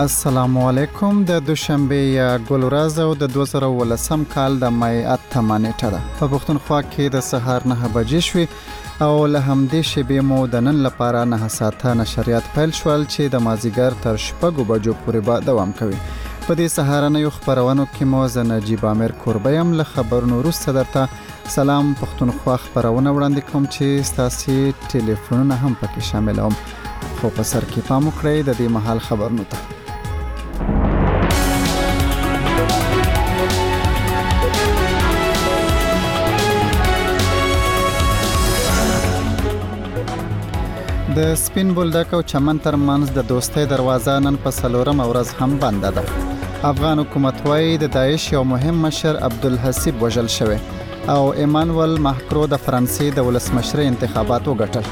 السلام علیکم. د دوشنبه یا ګل ورځ او د 2018 کال د مای 8 نیټه ده. په پښتونخوا کې د سهار 9 بجې شوې او له همدې شیبې مو د نن لپاره 9 ساعته نشریات پیل شول چې د مازیګر تر 6 بجو پورې به دوام کوي. په دې سهارنیو خبرونو کې مو زه نجیب امیر کوربیم له خبرونو وروسته درته سلام پښتونخوا خبرونه وړاندې کوم چې ستاسو ټلیفونونه هم پکې شاملوم. خو په سر کې پام وکړئ د دې مهال خبرونو ته. د سپین بولدک او چمن ترمنځ د دوستۍ دروازه نن په 4 ورځ هم بنده ده. افغان حکومت وايي د داعش یو مهم مشر عبدالحسیب وژل شوی او ایمانوئل ماکرون د فرانسې د ولسمشرۍ انتخابات وګټل.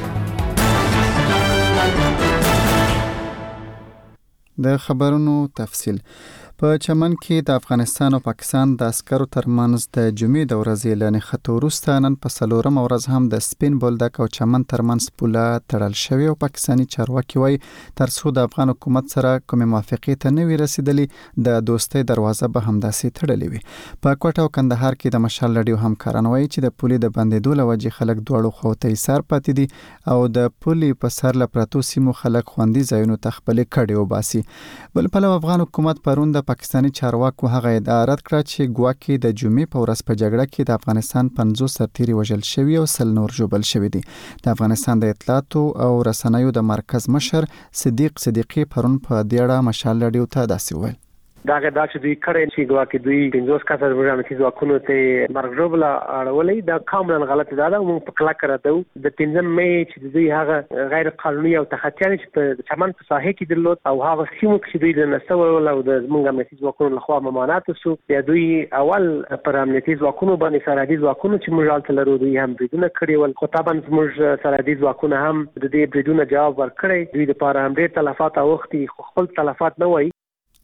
د خبرونو تفصیل. په چمن کې د افغانستان او پاکستان د عسکرو ترمنځ د جمعې د ورځې له نښتو وروسته نن په 4 ورځ هم د سپین بولدک او چمن ترمنځ پوله تړل شوې او پاکستاني چارواکي وايي تر څو د افغان حکومت سره کومې موافقې ته نه وي رسیدلې د دوستۍ دروازه به همداسې تړلې وي. په کوټه او کندهار کې د مشال لړیو همکاران وايي چې د پولې د بندېدو له وجې خلک دواړو خواو ته ایسار پاتې دي او د پولې په سر له پرتو سیمو خلک خوندي ځایونو ته خپلې کډې وباسي. بل پلو افغان حکومت پرون د پاکستاني چارواکو هغه ادعا رد کړه چې ګواکې د جمعې په ورځ په جګړه کې د افغانستان 50 سرتیري وژل شوي او 100 نور ژوبل شوي دي. د افغانستان د اطلاعاتو او رسنیو د مرکز مشر صدیق صدیقی پرون په دې اړه مشال لړیو ته داسې وویل. دا چې دوی کړي چې ګواکې دوی 50 کسر برابر ځواکونو ته مرګ ژوبل اړولې دا کاملا غلط ده. موږ په کلا کړو د 15 مې چې دوی هغه غیر قانوني او تخطیان چې په چمن په ساحه کې درلود او هغه سیمو چې دوی د نسول او د موږ امنیتي ځواکونو لخوا ممانعت وسو یا دوی اول پر امنیتي ځواکونو باندې سرحدي ځواکونو چې موږ حالت لرو دوی هم بریدونه کړي ول. خو طبعا موږ سرحدي ځواکونه هم د دې بریدونو جواب ورکړي. دوی د پاره هم ډېر تلفات اوختي خو خپل تلفات نه وایي.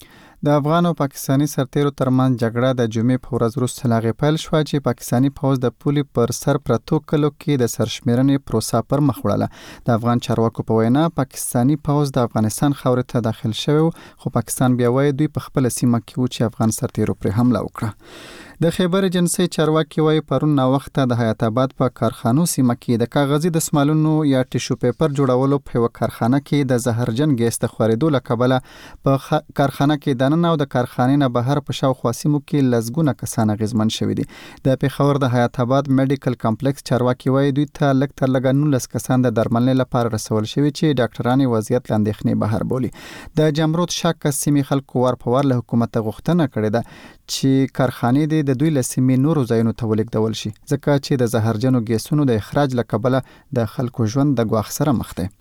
د افغان او پاکستاني سرتیرو ترمنځ جګړه د جمعې په ورځ وروسته لاغې پیل شوه چې پاکستاني پوځ د پولې پر سر پرتو کلو کې د سرشمیرنې پروسه پر مخ وړله. د افغان چارواکو په وینا پاکستاني پوځ د افغانستان خاورې ته داخل شوی خو پاکستان بیا وایي دوی په خپل سیمه کې و چې افغان سرتیرو پر حمله وکړه. د خیبر ایجنسی چارواکي وايي پرون ناوخته د حیات آباد په کارخانو سیمه کې د کاغذي دسمالونو یا ټیشو پیپر جوړولو په یو کارخانه کې د زهرجن ګیس د خورېدو له کبله په کارخانه کې دننه او د کارخانې نه بهر په شاوخوا سیمو کې لزګونه کسان اغېزمن شوي دي. د پیښور د حیات آباد میډیکل کمپلیکس چارواکي وايي دوی ته لږ تر لږه 19 کسان د درملنې لپاره رسول شوي چې ډاکټران وضعیت له اندېښنې بهر بولي. د جمرود شاک سیمې خلکو ور په ور له حکومت غوښتنه کړې ده چې کارخانې د دوی له سیمې نورو ځایونو ته ولیږدول شي ځکه چې د زهرجنو ګیسونو د اخراج له کبله د خلکو ژوند د ګواښ سره مخ دی.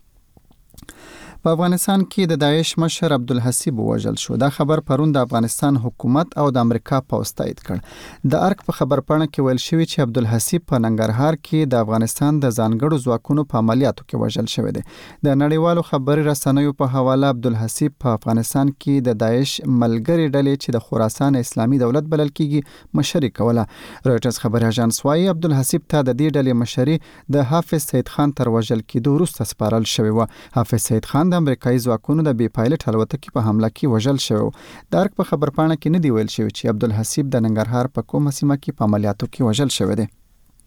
په افغانستان کې د داعش مشر عبدالحسیب وژل شو. دا خبر پرون د افغانستان حکومت او د امریکا پوځ تایید کړ. د ارک په خبرپاڼه کې ویل شوی چې عبدالحسیب په ننګرهار کې د افغانستان د ځانګړو ځواکونو په عملیاتو کې وژل شوی دی. د نړیوالو خبري رسنیو په حواله عبدالحسیب په افغانستان کې د داعش ملګری ډلې چې د خراسان اسلامي دولت بلل کېږي مشري کوله. رويټرز خبري اژانس وايي عبدالحسیب ته د دې ډلې مشري د حافظ سید خان تر وژل کېدو وروسته سپارل شوی و. حافظ سید خان د امریکایي ځواکونو د بي پایلټ الوتکې په حمله کې وژل شوی. د ارک په خبرپاڼه کې نه دی ویل شوی چې عبدالحسیب د ننګرهار په کومه سیمه کې په عملیاتو کې وژل شوی دی.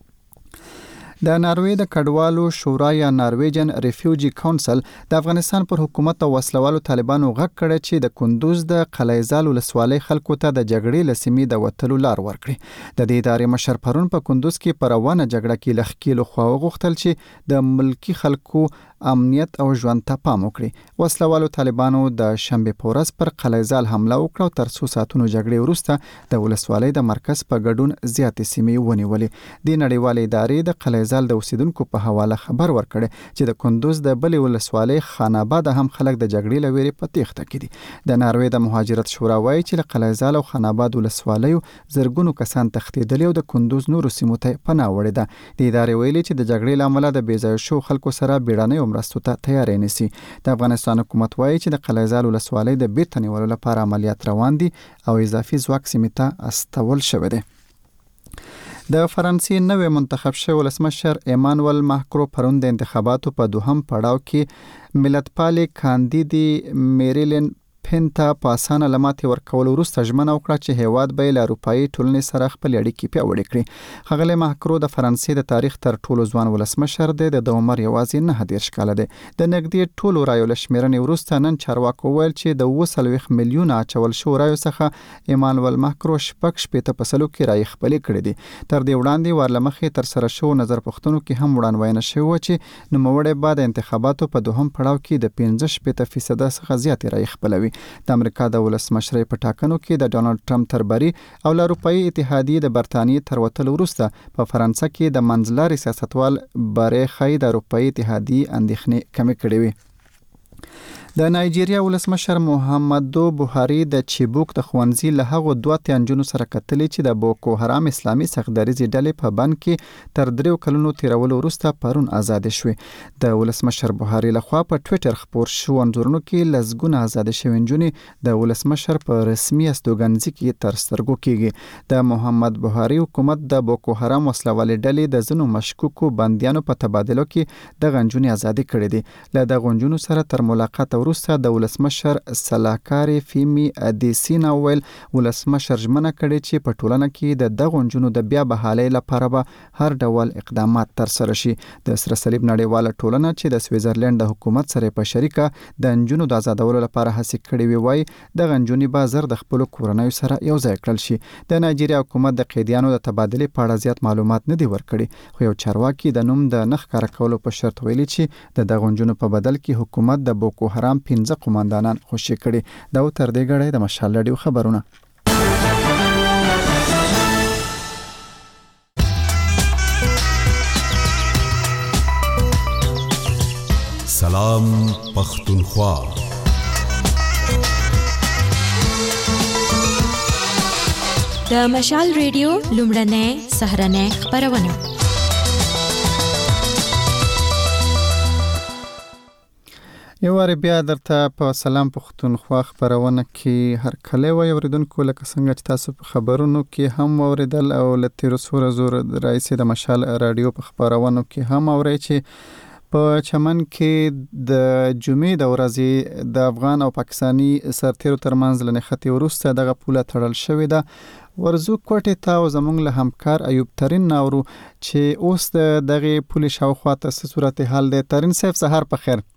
د ناروې د کډوالو شورا یا نارویجن ریفیوجی کونسل د افغانستان پر حکومت او وسلوالو طالبانو غږ کړی چې د کندوز د قلعه‌زال ولسوالۍ خلکو ته د جګړې له سیمې د وتلو لار ورکړي. د دې ادارې مشر پرون په کندوز کې پر روانه جګړه کې له ښکېلو خوا وغوښتل چې د ملکي خلکو امنیت او ژوند ته پام وکړي. وسلوالو طالبانو د شنبې په ورځ پر قلعه‌زال حمله وکړه او تر څو ساعتونو جګړې وروسته د ولسوالۍ د مرکز په ګډون زیاتې سیمې ونیولې. د نړیوالې ادارې د قلعه‌زال د اوسیدونکو په حواله خبر ورکړي چې د کندوز د بلې ولسوالۍ خان آباد هم خلک د جګړې له ویرې په تېښته کې دي. د ناروې د مهاجرت شورا وایي چې له قلعه‌زال او خان آباد ولسوالیو زرګونو کسان تښتېدلي او د کندوز نورو سیمو ته پناه وړې ده. د ادارې ویلي چې د جګړې له امله د بېځایه شوو خلکو سره بیړنیو مرستو ته تیاری نیسي. د افغانستان حکومت وایي چې د قلعه‌زال ولسوالۍ د بیرته نیولو لپاره عملیات روان دي او اضافي ځواک سیمې ته استول شوی دی. د فرانسې نوې منتخب شوی ولسمشر ایمانوئل ماکرون پرون د انتخاباتو په دوهم پړاو کې ملتپالې کاندیدې میریلین لپین ته په اسانه لماتې ورکول وروسته ژمنه وکړه چې هیواد به له اروپایي ټولنې سره خپل اړیکې پیاوړې کړي. ښاغلی ماکرو د فرانسې د تاریخ تر ټولو ځوان ولسمشر دی. د عمر یوازې 29 کاله دی. د نږدې ټولو رایو له شمیرنې وروسته نن چارواکو وویل چې د 40 میلیونه اچول شوو رایو څخه ایمانوئل ماکرو 6% کې رایې خپلې کړې دي. تر دې وړاندې ور له مخې ترسره شوو نظر پوښتنو کې هم وړاندوینه شوې وه چې نوموړی به د انتخاباتو په دوهم پړاو کې د 15% څخه زیاتې رایې خپلوي. د امریکا د ولسمشرۍ په ټاکنو کې د ډونالډ ټرمپ تر بری او له اروپایي اتحادیې د برتانیې تر وتلو وروسته په فرانسه کې د منځلاري سیاستوال بری ښایي د اروپایي اتحادیې اندېښنې کمې کړې وي. د نایجیریا ولسمشر محمدو بوهاري د چیبوک د ښوونځي له هغو 2 تنجونو سره کتلې چې د بوکو حرام اسلامي سختدریزې ډلې په بند کې تر 3 کلونو تیرولو وروسته پرون آزاد شوې. د ولسمشر بوهاري لخوا په ټویټر خپور شو انځورونو کې لزګونه آزاد شوې نجونې د ولسمشر په رسمي استوګنځي کې تر سترګو کېږي. د محمد بوهاري حکومت د بوکو حرام وسلوالې ډلې د ځینو مشکوکو بندیانو په تبادلو کې د غنجونې آزادي کړې دي. له د غنجونو سره تر ملاقات وروسته د ولسمشر سلاکاري فیمی ادیسینا ویل ولسمشر ژمنه کړې چې په ټولنه کې د دغو نجونو د بیا بحالۍ لپاره به هر ډول اقدامات ترسره شي. د سره صلیب نړیواله ټولنه چې د سویزرلند د حکومت سره په شریکه د نجونو د آزادولو لپاره هڅې کړې وي وایي د نجونې به زر د خپلو کورنیو سره یو ځای کړل شي. د نایجیریا حکومت د قیدیانو د تبادلې په اړه زیات معلومات نه دي ورکړي، خو یو چارواکي د نوم د نه ښکاره کولو په شرط ویلي چې د دغو نجونو په بدل کې حکومت د بوکو حرام 15 قوماندانان خوشي کړي. دا تر دې غړې د مشال رادیو خبرونه. سلام پختونخوا. د مشال رادیو لومړنۍ سهرنۍ خبرونه. یو واری بیا درته په سلام پختونخوا خبرونه کې هر کله وای اوریدونکو لکه څنګه چې تاسو په خبرونو کې هم اوریدل او لتیر سور زور رئیس د مشال رادیو په خبرونو کې هم اوري چې په چمن کې د جمعې د ورځې د افغان او پاکستانی سرتیرو ترمنځ لنښتې وروسته دغه پوله تړل شوې ده. ورزو کوټې ته او زمونږ له همکار ایوب ترین ناورو چې اوس دغه پولې شاوخوا ته څه صورت حال دی. ترین صاحب سحر په خیر.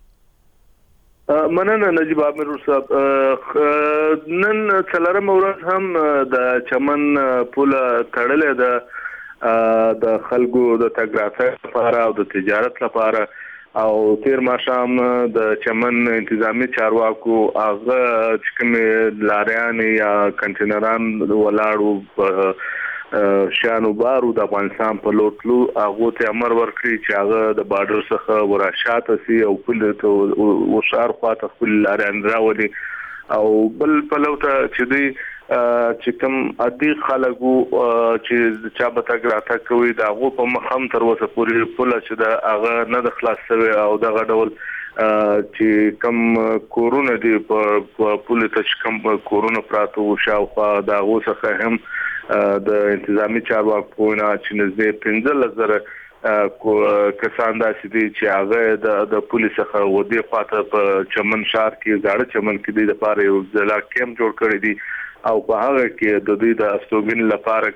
مننه نجیب عامر صاحب. نن څلورم ورځ هم د چمن پوله تړلې ده د خلکو د تګ راتګ لپاره او د تجارت لپاره، او تیر ماښام د چمن انتظامی چارواکو هغه چې کوم لاریان یا کنټینران ولاړو شانو بارو د افغانستان په لوټلو هغه ته امر ورکړي چې هغه د بارډر څخه ورشاته سي او په وشار خواته خپل لاریان راوړي، او بل په لوټه چې دی چې کوم عادي خلکو چې چا به تګ راتګ کوي دا هغه په مخم تر اوسه پورې پوله چې دا هغه نه د خلاص شوی، او دغه ډول چې کوم کورونه دی په پوله ته کوم کورونه پراته او شاوخوا دا اوسه هم د انتظامی چارواکو نه چې نږدې 15,000 کسان داسې دي چې هغه د پولیس څخه ودی خواته په چمن شهر کې زاړه چمن کې د لپاره یو ځلا کیمپ جوړ کړی دی، او په هغه کې د دوی د استوګن لپاره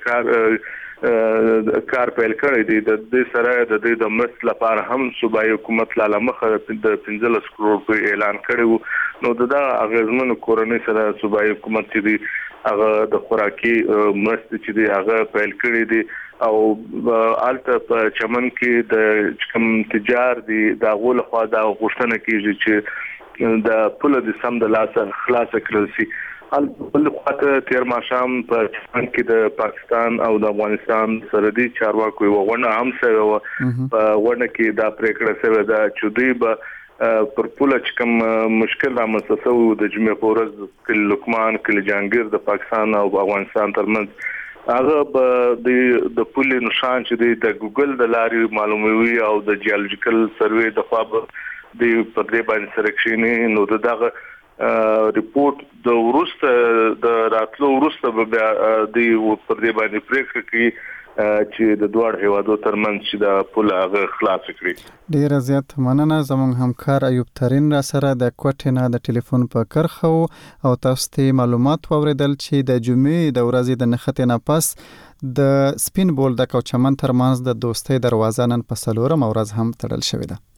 کار پیل کړی دی. د دې سره د دې د مست لپاره هم صوبایي حکومت لاله مخه د 15 کروڑ په اعلان کړی، نو دا اغیزمن کورنۍ سره صوبایي حکومت چې دی هغه د خوراکي مست چې دی هغه پیل کړی دی، او الته په چمن کې د کوم تجار دی دا غول خوا دا غوښتنه کیږي چې د پوله د سم د لاس خلاص کړل شي. بل خواته تیر ماښام په چمن کې د پاکستان او د افغانستان سرحدي چارواکو یو غونډه هم شوې وه. په غونډه کې دا پریکړه شوې ده چې دوی به پر پوله چې کوم مشکل رامنځته شوی د جمعې په ورځ کلي لقمان کلي جهانګیر د پاکستان او افغانستان ترمنځ هغه به د پولې نشان چې د ګوګل د لارې معلوموي او د جیولوجیکل سروې د خوا به د پر دې باندې سرکشنی، نو دغه ریپورت د ورسته د راتلو ورسته به د پر دې باندې پریکړه کوي چې د دوه هیوادو ترمنځ چې د پل هغه خلاص کړي. ډیر زیات مننه. زموږ همکار ایوب ترین را سره د کوټې نه د ټلیفون په کرخه او تاسو ته معلومات واوریدل چې د جمعې د ورځې د نښتې نه پس د سپین بولدک او چمن ترمنځ د دوستۍ دروازه نن په 4 ورځ هم تړل شوې ده.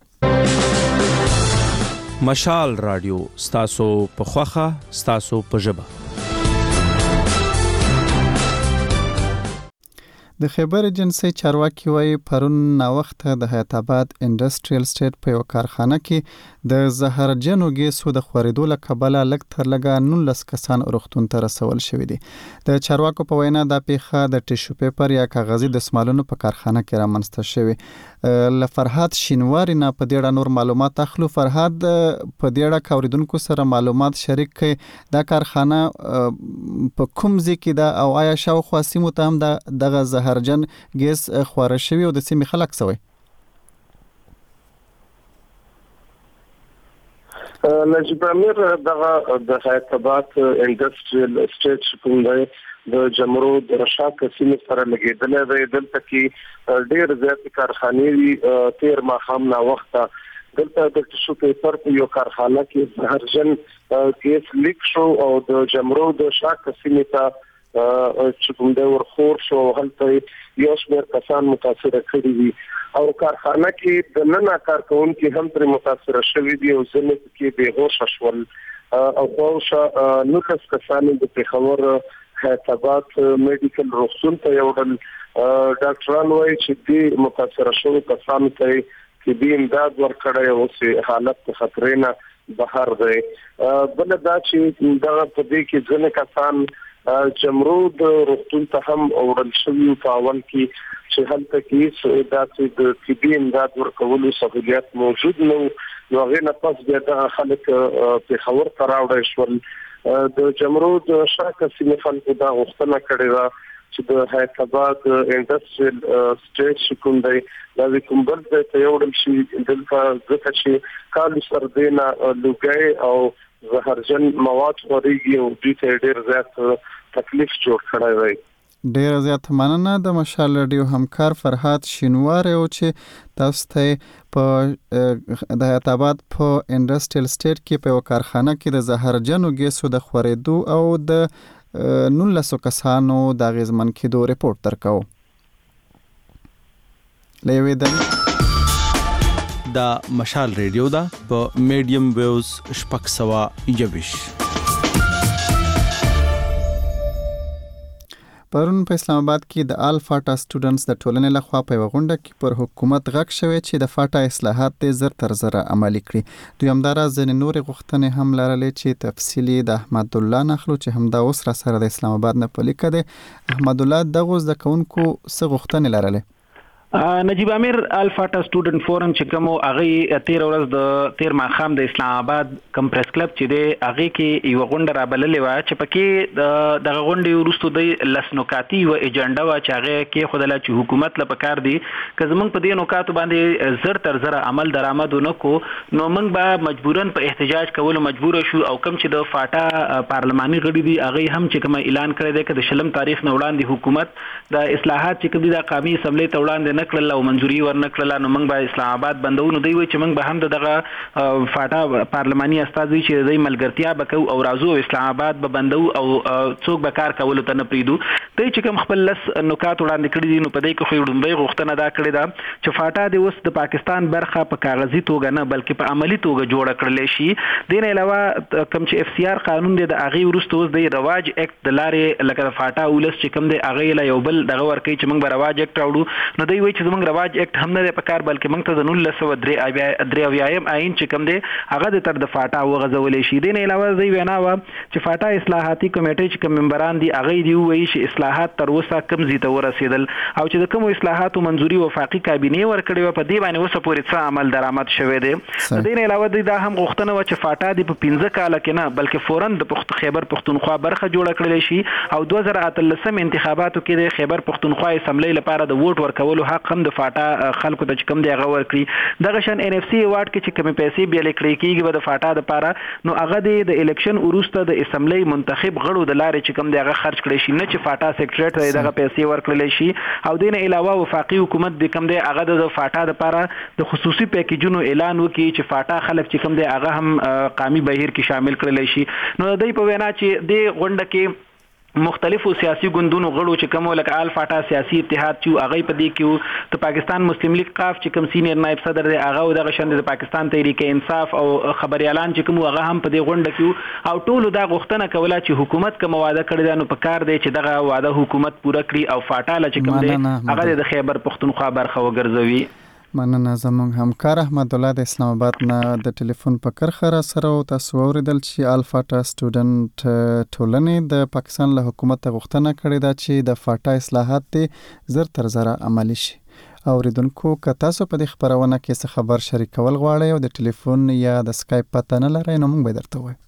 مشال رادیو ستاسو په خوخه ستاسو په ژبه. د خیبر ایجنسی چارواکي وایي پرون ناوخته د حیات آباد انډستریال سټیټ په یو کارخانه کې د زهرجنو ګیسو د خورېدو له کبله لږ تر لږه 19 کسان روغتون ته رسول شوي دي. د چارواکو په وینا دا پیښه د ټیشو پیپر یا کاغذي دسمالونو په کارخانه کې رامنځته شوې. له فرهاد شینواری نه په دې اړه نور معلومات اخلو. فرهاد، په دې اړه اوریدونکو سره معلومات شریک کړئ. دا کارخانه په کوم ځای کې ده او آیا شاوخوا سیمو ته هم دغه زهرجن ګیس خواره شوی او د سیمې خلک سوی؟ نجیب امیر دغه د حیات آباد انډستریال سټیټ کوم دی د جمرود رشاق سیمه سره لګیدل دی. دلته کې ډیر زیات کارخانې دي. 13 ماښام نا وخته دلته د ټیشو پیپر په یو کارخانه کې زهرجن ګیس لیک شو او د جمرود رشاق سیمه ته چې کوم دی ورخور شو. هلته یو شمېر کسان متاثر کړي دي او کارخانه کې د نن کارکونکو هم پر متاثر شوي دي او ځنه کې به هوش شول او خوښه نو کسان د پیښور حیات آباد میډیکل روغتون ته یوړل. ډاکټران وايي چې د متاثر شوو کسانو ته کې د امداد ورکړی او چې حالت خطرې نه بهر دی. بل دا چې دا په دې کې ځنه کسان جمرود روغتون ته هم اورل شوی په اول کې چې هلته کې د طبي امداد ورکولو سہولیت موجود نو هغه نه پس بیا د خلک په خبر تراوړل شول. د جمرود شاکه سیمه خلکو دا غوښتنه کړې ده چې د حیات آباد انډستریال سټیټ کوم دی دا کوم بل ته یوړل شي دلته ځکه چې کال سردینا لوګي او زهرجن مواد خوريږي او دې ډېر زیات تکلیف جوړ کړی دی. ډیر زیات مننه. د مشال رادیو همکار فرهاد شینواری او چې تاسو ته په د حیات آباد په انډستریال سټیټ کې په کارخانه کې د زهرجنو ګیسو د خورېدو او د 19 کسانو د غیزمن کېدو ریپورت درکاو. لوي دا مشال رادیو دا په میډیم ویوز شپږ سوه یویش. پرون په اسلام آباد کې د آل فاټا سټوډنټس د ټولنې لخوا په یو غونډه کې پر حکومت غږ شوی چې د فاټا اصلاحات د زر تر زره عملي کړي. دوی همدارا ځینې نورې غوښتنې هم لرلې چې تفصیلي د احمد الله نخلو چې همدا اوس را سره د اسلام آباد نه پلیکه دی. احمد الله دغه زده کوونکو څه غوښتنې لرلې؟ نجیب امیر الفاټا سټوډنټ فورم چې کوم هغه 13 ورځ د 13 ماښام د اسلام آباد کمپریس کلب چې دی هغه کې یو غونډه را بللې و چې پکې د غونډې وروسته د لسنوکاتی و ایجنډا و چې هغه کې خدای چې حکومت له پکار دی که زمونږ په دې نوکاتو باندې زر تر زر عمل درآمد نکو نو موږ به مجبورن په احتجاج کولو مجبور شو او کوم چې د فاټا پارلماني غړي دي هغه هم چې کوم اعلان کړی دی چې د شلم تاریخ نه وړاندې حکومت د اصلاحات چې کوم د قومي اسمبلی ته وړاندې نکړل او منځوري ورنکړل نو موږ به اسلام آباد بندو نو دی وي چې موږ به هم دغه فاټا پارلماني استاد وي چې د ملګرتیا بکو او رازو اسلام آباد به بندو او څوک به کار کول ته نه پریدو. ته چې کوم خپل لس نکات وړاندې کړی دي نو په دې کې خو ډومبۍ غوښتنه دا کړې ده چې فاټا د اوس د پاکستان برخه په کاغذي توګه نه بلکې په عملی توګه جوړ کړل شي. دین علاوه کوم چې اف سی آر قانون دی د اغه ورسته اوس د رواج اکټ د لارې لکه فاټا ولس چې کوم دی اغه له یو بل دغه ورکی چې موږ به رواج اکټ راوړو نو دی وایي چې موږ رواج اکټ هم نه په کار بلکې موږ ته د 1903 آئین چې کوم دی هغه د تر د فاټا وغځولې شي. دین علاوه دی وینا و چې فاټا اصلاحاتي کمیټې چې کوم ممبران دي هغه دی وایي چې اصلاحات تر اوسه کم زی ته ورسېدل او چې د کوم اصلاحاتو منځوري وفاقي کابینه ورکړي و په دې باندې اوسه پورې څه عمل درآمد شوی دی. دین علاوه دی دا هم غوښتنه و چې فاټا دی په 15 کال کې نه بلکې فورن د خیبر پختونخوا برخه جوړ کړل شي او 2013 انتخاباتو کې د خیبر پختونخوا اسمبلی لپاره د ووټ ورکولو حق حق هم د فاټا خلکو ته چې کوم دی هغه ورکړي. دغه شان NFC ایوارډ کې چې کومې پیسې بیا لیکل کېږي به د فاټا لپاره نو هغه د الیکشن وروسته د اسمبلی منتخب غړو د لارې چې کوم دی هغه خرج کړي شي، نه چې فاټا سیکریټری ته دغه پیسې ورکړل شي. او دین علاوه وفاقي حکومت د کوم دی هغه د فاټا لپاره د خصوصي پیکیجونو اعلان وکړي چې فاټا خلک چې کوم دی هغه هم قومي بهیر کې شامل کړل شي. نو د دې په وینا چې د غونډه کې مختلفو سیاسي ګوندونو غړو چې کوم لکه آل فاټا سیاسي اتحاد چې هغه په دې کې ته پاکستان مسلم لیگ قاف چې کوم سینیئر نائب صدر دی هغه دغه شند د پاکستان تحریک انصاف او خبريالان چې کوم هغه هم په دې غونډه کې او ټولو دا غوښتنه کوله چې حکومت کوم وعده کړی دا نو په کار دی چې دغه وعده حکومت پوره کړي او فاټا ل چې کوم دی هغه د خیبر پختونخوا برخه وګرځوي. مننه. زموږ همکار احمد الله د اسلام آباد نه د ټلیفون په کرخه را سره او تاسو اوریدل چې الفاټا سټوډنټ ټولنې د پاکستان له حکومت غوښتنه کړې ده چې د فاټا اصلاحات دې زر تر زره عملی شي. اوریدونکو که تاسو په دې خبرونه کې څه خبر شریکول غواړئ او د ټلیفون یا د اسکایپ پته نه لرئ نو موږ به درته وایو.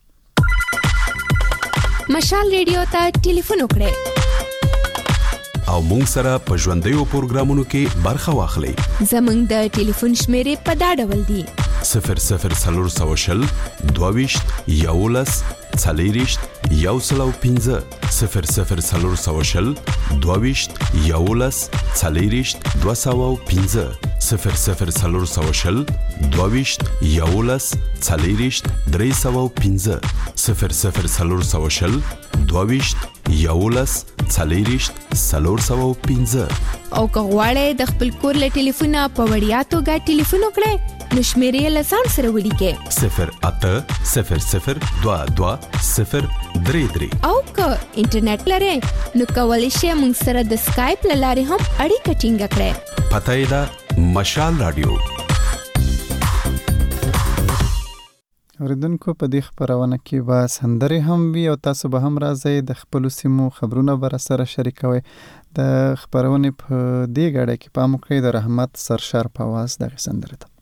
مشال ریډیو ته ټلیفون وکړئ او مونږ سره په ژوندیو پروګرامونو کې برخه واخلئ. زموږ د ټلیفون شمیرې په دا ډول دي: 0040 22 11 40 105 0040 22 11 40 205 0040 22 11 40 305 0040 22 11 40 305. او که غواړئ د خپل کور له ټلیفونه په وړیا توګه ټلیفون وکړئ نو شمیرې له ځان سره ولیکئ 0800 22 033. او که انټرنیټ لرئ نو کولی شئ موږ سره د سکایپ له لارې هم اړیکه ټینګه کړئ. پته یې ده مشال رادیو. اوریدونکو په دې خبرونه کې به سندرې هم وي او تاسو به هم راځئ د خپل سیمو خبرونه به سره شریکوي. د خبرونه په دې غړې کې پام وکړئ د رحمت سرشار په आवाज د سندرې ته.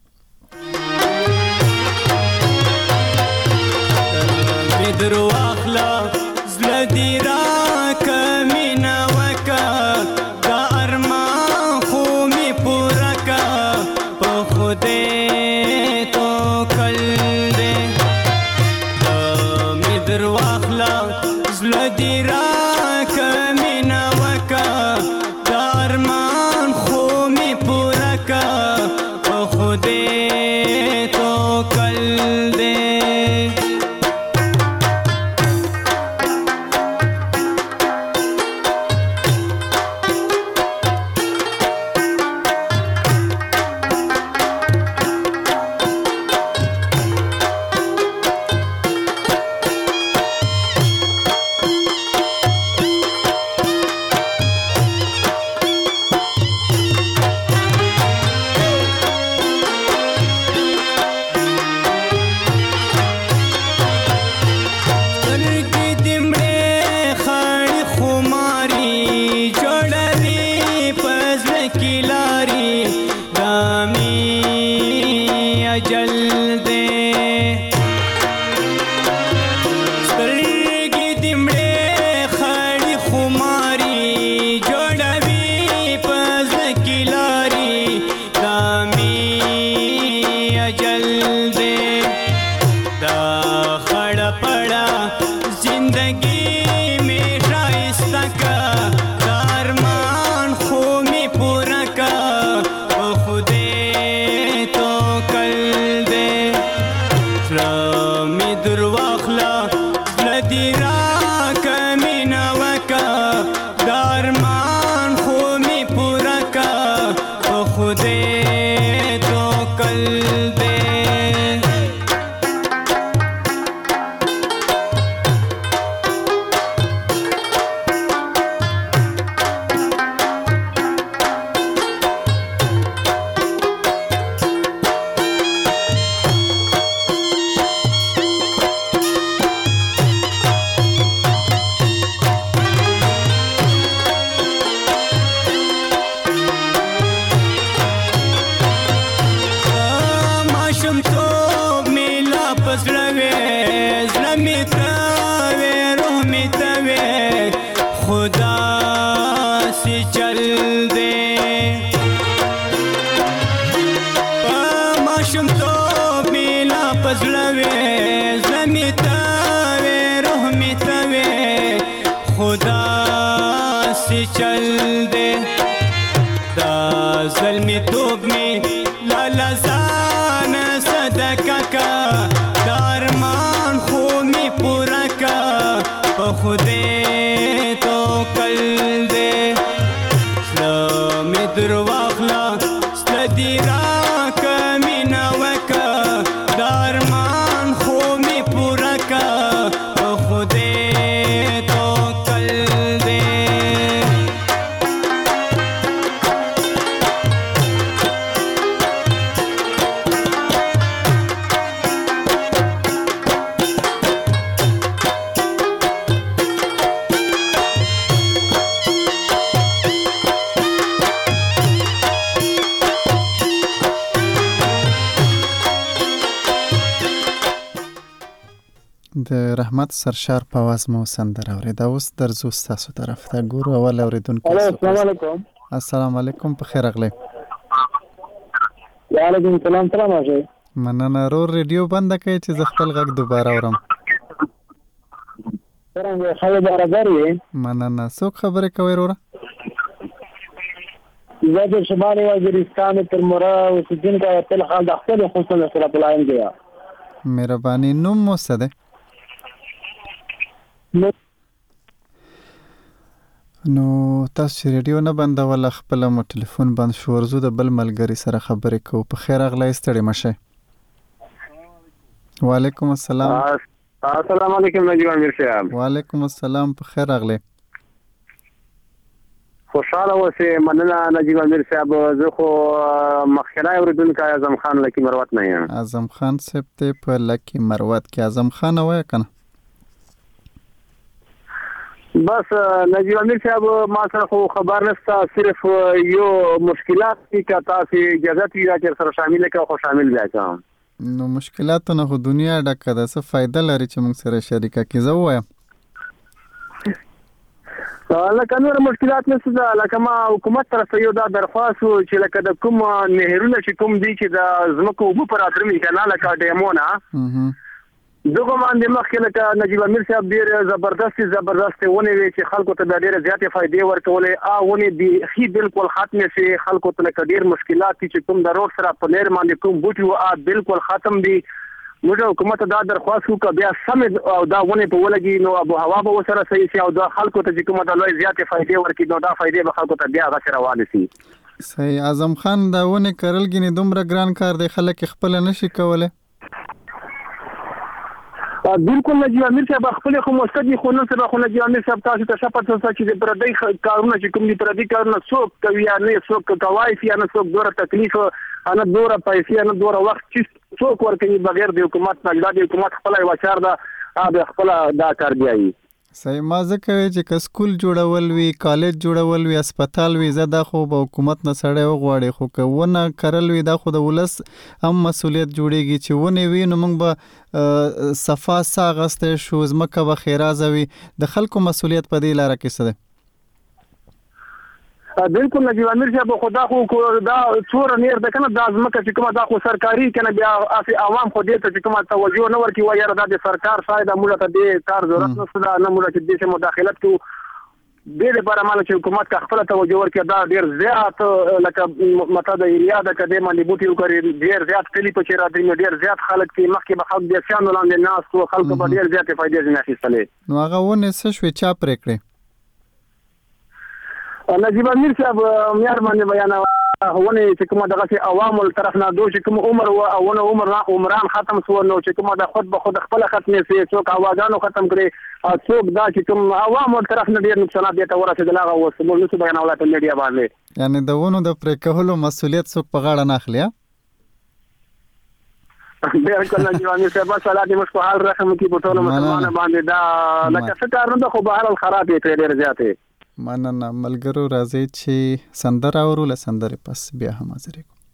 درو اخلا زړه دی را کمینا وکا دا ارمان خو می پورا کا په خوده تو کل دې می درو اخلا زړه دی را کمینا وکا دا ارمان خو می پورا کا په خوده تو کل دې. خدا سی چل دے دا ظلمی توب میں لالزان صدقہ کا دارمان خومی پورا کا خودے تو کل دے سلامی درواخلا سلدی را کمینا وکا دارمان خومی پورا کا خودے تو کل دے د رحمت سرشار په आवाज مو سندره اورېده. اوس درځو ستاسو طرف ته. ګورو اول اورېدونکی. السلام علیکم. السلام علیکم، په خیر راغلی. وعلیکم السلام. سلام راځي. مننه. رور ریډیو بنده کړئ چې زه خپل غږ دوباره اورم. څنګه خبره برابر یې؟ مننه. څوک خبرې کوي وروره؟ زه د شمالي وزیرستان تر مره اوسېدونکی تل خان د خپل حسن سره پلایم دی. مهرباني. نوم مو څه دی؟ نو تاسو چې ریډیو نه بندوله خپله مو ټلیفون بند شو. ورځو د بل ملګري سره خبرې کوو. په خیر راغلی، ستړي مه شئ. وعلیکم السلام. السلام علیکم نجیب امیر صاحب. وعلیکم السلام، په خیر راغلی. خوشحاله اوسئ. مننه نجیب امیر صاحب. زه خو مخکنی اورېدونکی اعظم خان لکي مروت نه یم. اعظم خان صاحب دی په لکي مروت کې. اعظم خان وایه که نه؟ بس نجیب امیر صاحب ما سره خو خبر نشته. صرف یو مشکلات دي که تاسو اجازه وي چې سره شامل کړئ خو شامل بیا کړم. نو مشکلاتو نه خو دنیا ډکه ده. څه فایده لري چې موږ سره شریکه کړي؟ زه ووایم لکه نور مشکلات نشته ده. لکه ما حکومت طرف یو دا درخواست و چې لکه د کوم نهرونه چې کوم دي چې د ځمکو اوبه پر اترمي که نه لکه ډیمونه دغه باندې مخکې لکه نجیب امیر صاحب ډېر زبردستې ونې وې چې خلکو ته ډېرې زیاتې فایدې ورکولې. ونې بیخي بالکل ختمې شوې. خلکو ته لکه ډېر مشکلات دي چې کوم د روډ سره په لیر باندې کوم بوټي وو بالکل ختم دي. موږ حکومت ته دا درخواست وکړو بیا سمې او دا ونې په ولګي نو آب و هوا به ورسره صحیح شي او دا خلکو ته چې کومه د لوی زیاتې فایدې ورکړي نو دا فایدې به خلکو ته بیا هغسې روانې شي. صحیح. اعظم خان دا ونې کرل ګینې دومره ګران کار دی، خلک یې خپله نشي کولی. بالکل نجیب امیر صاحب خپل خو مستدي خو نن سبا خو نجیب امیر صاحب تاسو ته شپه څه چې د پردي کارونه چې کوم دي پردي کارونه څوک کوي یا نه څوک کوي یا نه څوک دوره تکلیف انا دوره پیسې انا دوره وخت چې څوک ورکوي بغیر د حکومت نه. د حکومت خپل یو چار ده خپل دا کار دی. صحیح. ما ځکه وی چې که سکول جوړول وي، کالج جوړول وي، اسپتال وي، زه دا خو به حکومت نه سړی وغواړي. خو که ونه کرل وي دا خو د ولس هم مسؤلیت جوړیږي. چې ونې وي نو موږ به صفا سا اخیستی شو، ځمکه به ښېرازه وي. د خلکو مسؤلیت په دې لاره کې څه دی؟ بالکل نجیب امیر صاحب خو دا خو دا څوره نیر ده کنه دا ځمکه چې کومه دا خو سرکاري کنه بیا عوام خو دې ته چې کومه توجه نه ورکوي وایي یاره دا د سرکار شاید موږ ته دې کار ضرورت نشته ده نه موږ چې دې څه مداخلت کوو. دې لپاره ماله چې حکومت کا خپله توجه ورکړي دا ډېر زیات لکه مته د ایریا ده که دې باندې بوټي وکړي ډېر زیات کلي په چې راځي نو ډېر زیات خلک چې مخکې به خلک دیسیانو لاندې ناست وو خلکو به ډېر زیاتې فایدې ځینې اخیستلې. نو هغه ونې څه شوې چا پرې کړې؟ نجیب امیر صاحب مهرباني بیانوه ونې چې کومه دغسې عوامو له طرف نه دو چې کوم عمر و او ونه عمران ختم شو نو چې کومه د خود به خود خپله ختمې شوې څوک هواګانو ختم کړې او څوک دا چې کوم عوامو له طرف نه ډېر نقصانات دې ته ورسېدل هغه اوس موږ نشو بیانولی په میډیا باندې. یعنې د ونو د پرې کولو مسؤلیت څوک په غاړه نه اخلي؟ بالکل نجیب امیر صاحب بس الله دې موږ په حال رحم وکړي په ټولو مسلمانانو باندې. دا لکه څه کار نه ده خو بهر حال خراب یې کړی ډېر زیات. مننه ملګرو. راځئ چې سندره اورو، له سندرې پس بیا هم حاضرې کوو.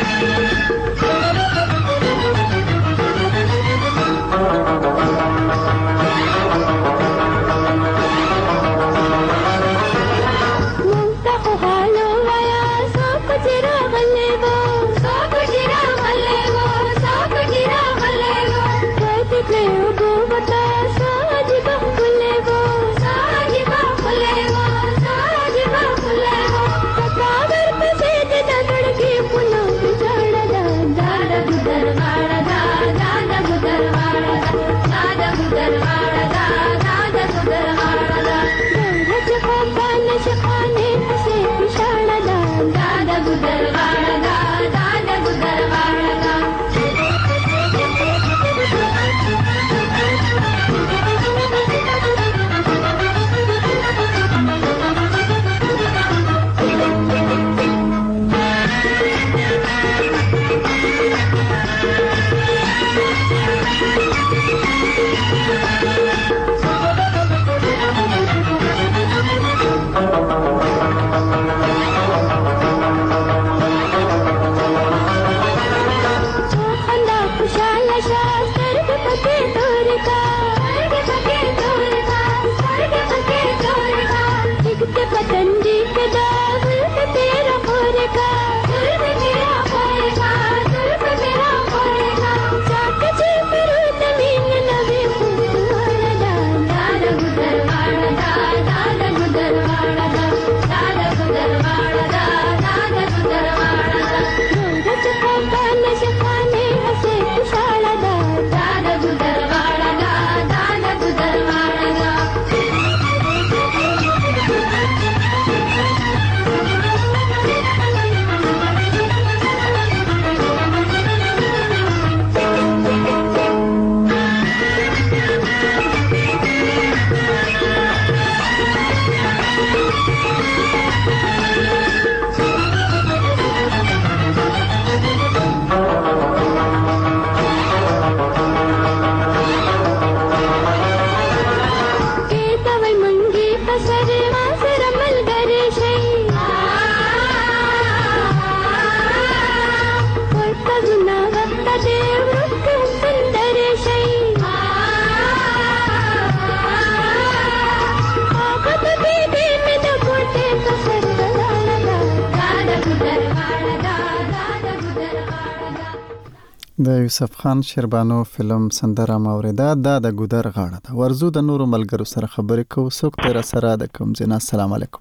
د یوسف خان شیربانو فلم سندره موریده د ګودر غاړه ده. ورزو د نورو ملګرو سره خبرې کوو. څوک تر سره د کوم ځای؟ السلام علیکم.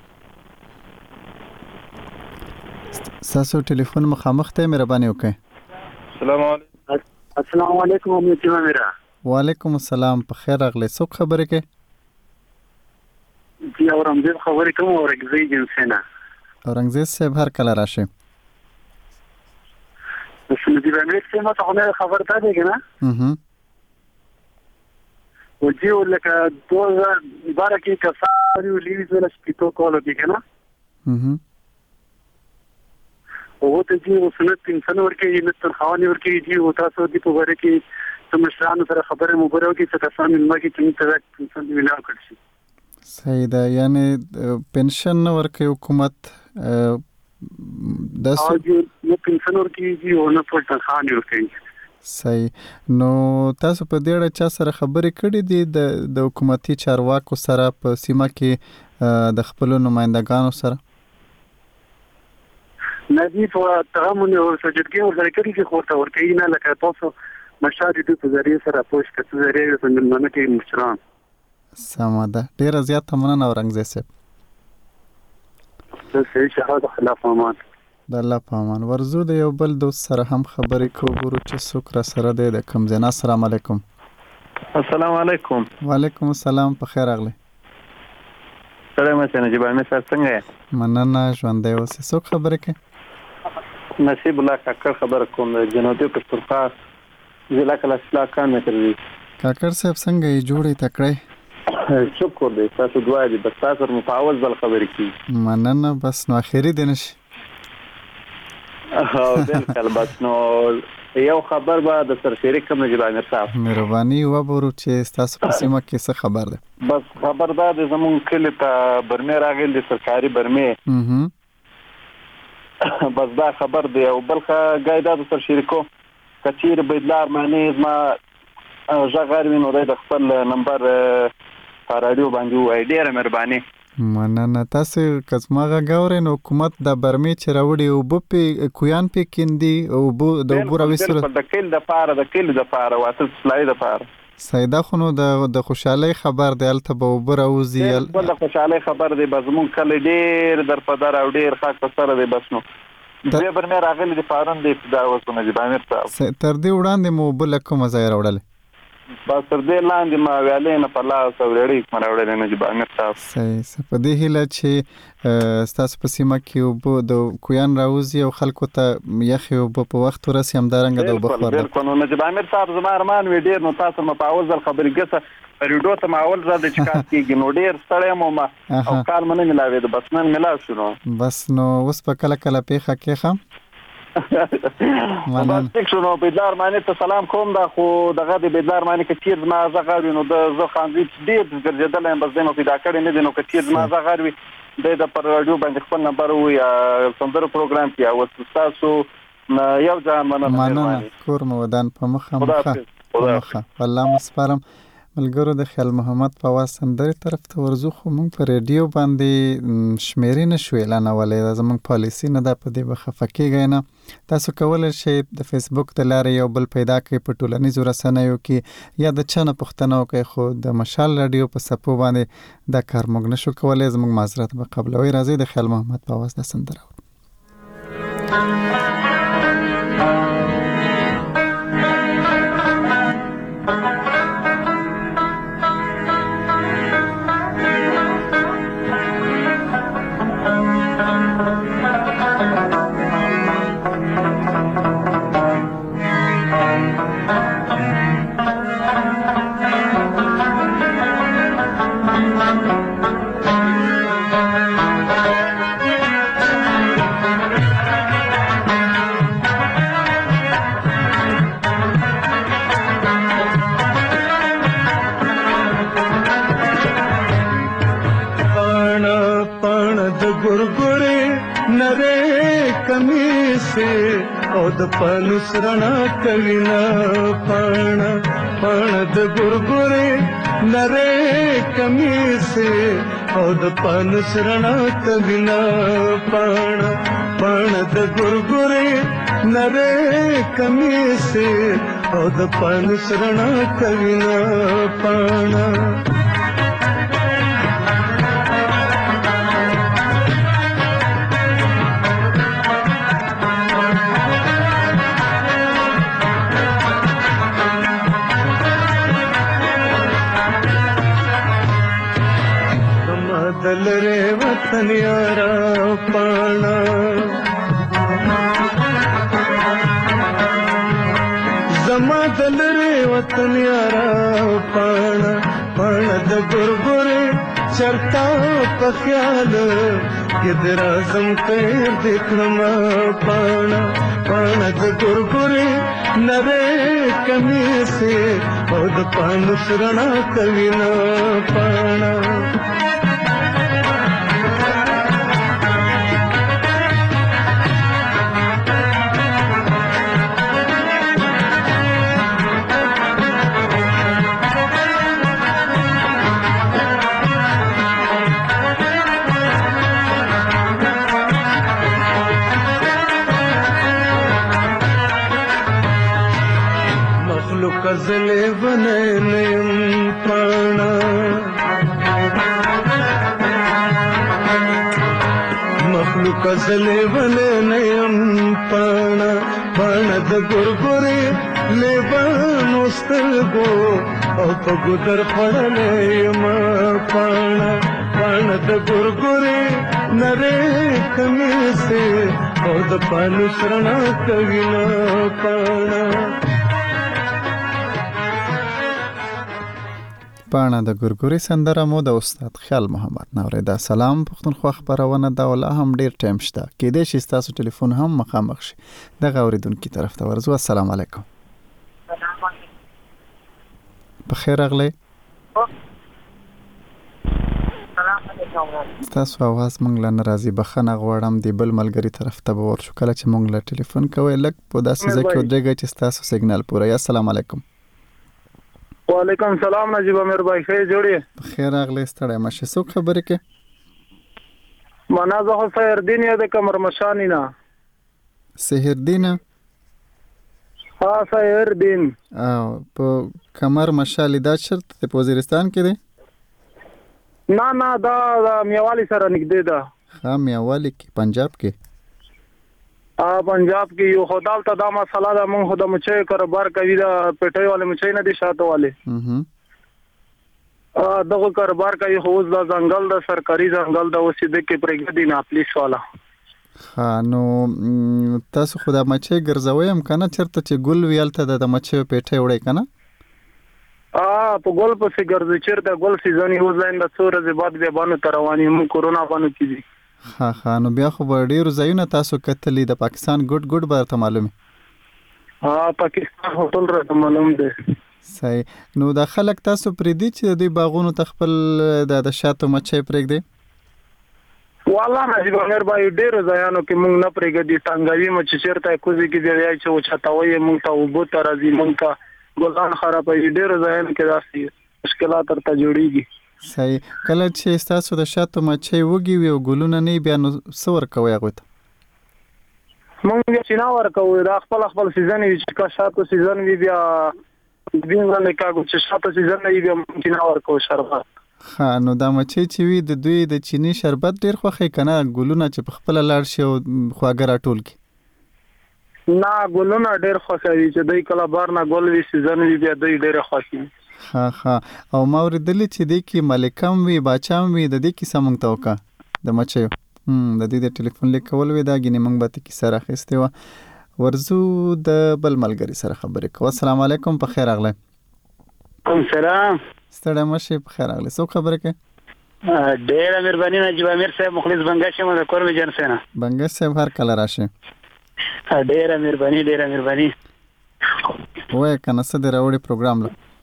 تاسو ټلیفون مخامخ ته مهرباني وکړئ. السلام علیکم امید میرا. وعلیکم السلام. په خیر راغلی. څوک خبرې کوي؟ جی اورنګزیب خبرې کوم. اورنګزیب جنسینا. اورنګزیب صاحب هر کله راشي. سندی باندې څه ما ته خبر تا دی کنه. وجي ولکه 2012 کې کسان یو لیوز ولا سپیټو کول دی کنه. او ته چې وسنت انسان ورکه یې نتر خواني ورکه یې او تاسو دې په وره کې تمشرانو سره خبره مبرو کې څه کسان مې کې چې ته انسان ویلا کړی. صحیح ده. یعنی پنشن ورکه حکومت د نو پنشن ورکه یې او نه پټ خاني ورکه. صحیح. نو تاسو په دې اړه چا سره خبرې کړې دي د حکومتي چارواکو سره په سیمه کې د خپل نمائندګانو سره؟ ندی په تغامن او سجدګي او ذکر کې خورته ورکې نه لکه تاسو مشاهده د ذریعہ سره پوښتنه کوي چې ذریعہ څنګه کې مشران سماده. ډیر زیات مننه اورنګزیب صاحب. صحیح شهادت خلاف امان. د الله په امان. ورزو د یو بل دوست سره هم خبرې کوو چې څوک را سره دی د کوم ځای. السلام علیکم. السلام علیکم. وعلیکم السلام. په خیر راغلی. سلام علیکم. نجیب امیر صاحب څنګه یې؟ مننه. ژوندی اوسې. څوک خبرې کوي؟ نصیب الله کاکړ خبره کوم. جنوبي پښتونخوا ضلع کلاسلا کان متر دی. کاکړ صاحب څنګه یې؟ جوړې تکړه؟ شکر دی. تاسو دعا دي بس تاسو متعوض بل خبرې کی. مننه. بس نو اخیری دی نشي. بالکل. بس نو یو خبر به د سرشری کوم نجیب امیر صاحب مهرباني وبورو چې تاسو په سیمه کې څه خبر ده؟ بس خبر ده د زمون کلی ته برمه راغلی د سرکاري برمه بس دا خبر دی. او بل ګایدا د سر شریکو کچیر بيدلار معنی ما ژغار وینو د خپل نمبر رادیو باندې وای. ډیره مهرباني. مننه. تاسو کزماغه غوړې نو حکومت د برمی چې راوړي او په کویان په کیندي او د بوراوي سره د کل د پاره واسه سلای د پاره سیدا خونو د خوشحالي خبر دی الته به وبروزي د خوشحالي خبر دی. بزمون کله ډیر در په در او ډیر خاص په سره دی. بس نو به برمه راغلي د فارن دی ابتدا وسونه دی باندې تر دې وړاندې مو بل کوم ځای راوړل بس تر دې لاندې ما ویلې نه په لاس اورېړې کوم راوړل نه جبا مې تاسو صحیح په دې هله چې تاسو په سیمه کې او د کویان راوځي او خلکو ته یخي او په وخت ورسې هم دارنګ د بخور بالکل نو جبا مې تاسو زما ارمان وی ډیر نو تاسو ما په اول ځل خبرې ګسه ریډو ته ما اول ځل چې کار کېږي نو ډیر ستړی مو ما او کار منه ملاوي د بس نن ملاو شنو بس نو اوس په کله کله پیخه کېخم بس تکشنو بيدلار معنی ته سلام کوم دا خو دغه د بيدلار معنی کې چیر ما زغاروي نو د زه خاندې ډیر ګرځیدل هم بس دنو پیدا کړی نه دي نو کې چیر ما زغاروي د پر رادیو باندې خپل نمبر وي سندرو پروګرام کې او تاسو یو ځان مننه کور مو ودان په مخه والله مسپارم ملګرو د خیال محمد په واسندري طرف ته ورزو خو مونږ په ریډیو باندې شمیرې نشو اعلان ولې زمونږ پالیسی نه د پدې بخفکیږي نه. تاسو کولای شئ د فیسبوک د لارې یو بل پیدا کړئ په ټولنیزو رسنیو کې یا د چانه پښتنو کې خو د مشال رادیو په سپو باندې د کار موږ نشو کولای. زمونږ معذرت به قبلوي. راځي د خیال محمد په واسطه سندره پانوس رڼا کوي نه پاڼه پاڼه د ګورګورې نری کمیسه او د پانوس رڼا کوي نه پاڼه پاڼه د ګورګورې نری کمیسه او د پانوس رڼا کوي نه پاڼه دلره وطن یارا پانا زما دلره وطن یارا پانا پانا د ګورګورې چرتا په خیال کې درازم خیر دکړم پانا پانا د ګورګورې نری کمیسه او د پانوس رڼا کوي نه پانا کزلې ونیم پانا مخلوق کزلې ونیم پانا پانا د ګورګورې لیبان وستلګو او په ګودر پړلې ما پانا پانا د ګورګورې نری کمیسه او د پانوس رڼا کوي نه پانا پاڼه د ګورګوري سندره مو د استاد خیال محمد نوریدا. سلام پښتونخوا خبرونه دا ولا هم ډیر ټایم شته کېدې شي تاسو ټلیفون هم مخامخ شي د اوریدونکو طرف ته ورزو. السلام علیکم. بخیر اغلی. تاسو आवाज مونږ لا ناراضي بخنه غواړم دی بل ملګری طرف ته ورشو کله چې مونږ لا ټلیفون کوي لک په داسې ځکه ودرېږي چې تاسو سیګنال پوره یا السلام علیکم. وعلیکم السلام نجیب امیر بھائی خیر جوړی خیر اغلی ستړی مشه څو خبرې کې معنا زه سحر دین یا د کمر مشانی نه سحر دین ها سحر دین او په کمر مشالی دا شرط په وزیرستان کې دی نه دا میوالی سره نږدې ده ها میوالی کې پنجاب کې پنجاب کې یو خدال ته دا مسله ده مونږ خو د مچۍ کاروبار کوي دا پټۍ والے مچۍ نه دي شاته والے دغه کاروبار کوي خو اوس دا ځنګل د سرکاري ځنګل د وسیده کې پرېږدي نه پولیس والا نو تاسو خو د مچۍ ګرځوي هم کنه چرته چې ګل ویلته د مچۍ پټۍ وړي کنه په ګل پسې ګرځي چیرته ګل سیزن یو ځای د څو ورځې بعد بیا باندې تروانی مو کورونا باندې کیږي ها نو بیا خو ډیر ځایونه تاسو کتلې د پاکستان ګډ برته معلومه پاکستان هوټل راته معلوم دی صحیح نو د خلک تاسو پرې دي چې د باغونو تخپل د شاتو مچۍ پرېږدي والله نجیب امیر بھائی ډیر ځایانو کې مونږ نه پرېږدي ټنګوي مچ چیرته کوزي کې دی چې او چتاوي مونږ ته وبو تر ازي مونږ ته ګلان خرابې ډېر ځایونه کې داسې مشکلات ترته جوړیږي صحیح کله چې تاسو د شاتو مچۍ وږي وي او ګلونه نه بیا نو څور کوي هغه ته مونږ چې نه ورکوي دا خپل سیزن وي چې کا شاتو سیزن وي بیا دینه کاغو چې شاتو سیزن نه بیا مونږ نه ورکوي شربت نو دا مچۍ چې وي د دوی د چینی شربت ډیر خوښي کنه ګلونه چې په خپل لاړ شي او خواږه راټول کی نه ګلونه ډېر خوښوي چې دوی کله بار نه ګل وي سیزن وي بیا دوی ډېر خوښوي او ما اوریدلې چې د کی ملکم وي باچام وي د دې کیسه مونږ ته وکړه د مچیو د دې د ټلیفون لیکول وي دا غنی مونږ به کیسه راخسته و ورزو د بل ملګری سره خبرې کوو. السلام علیکم په خیر اغله. کوم سلام ستړی مشه په خیر اغله څو خبرې کې ډېر مهرباني نجیب امیر صاحب مخلص بنگاشه مده کور می جان سینا بنگاشه صاحب هر کله راشه ډېر مهرباني وای کنه څه د راوړي پروګرام